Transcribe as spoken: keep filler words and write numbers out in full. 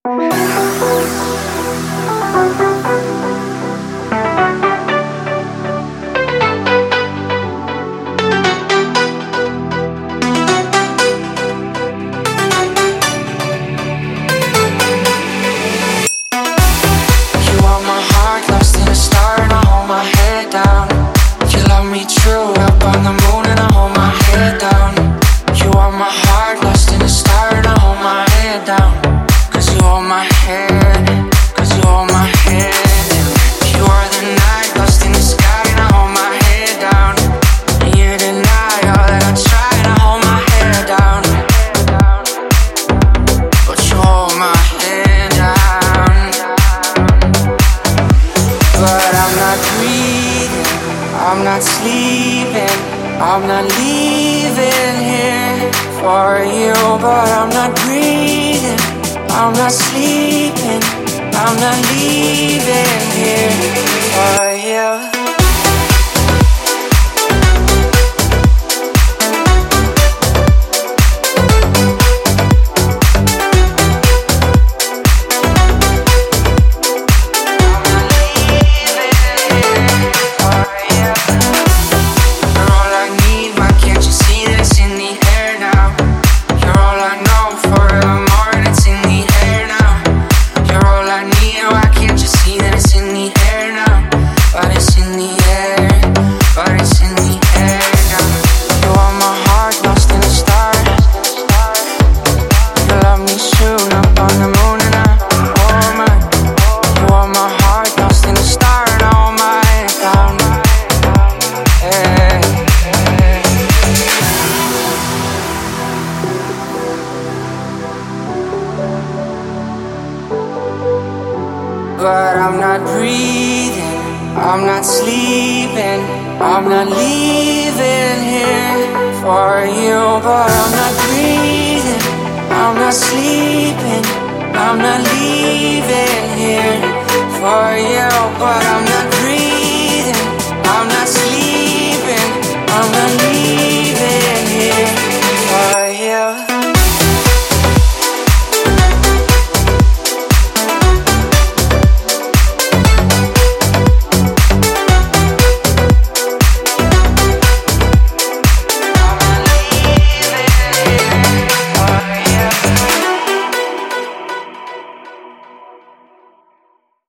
I'm not sleeping, I'm not leaving here for you. But I'm not breathing, I'm not sleeping, I'm not leaving here for you. But I'm not breathing, I'm not sleeping, I'm not leaving here for you. But I'm not breathing, I'm not sleeping, I'm not leaving here for you. But I'm not breathing.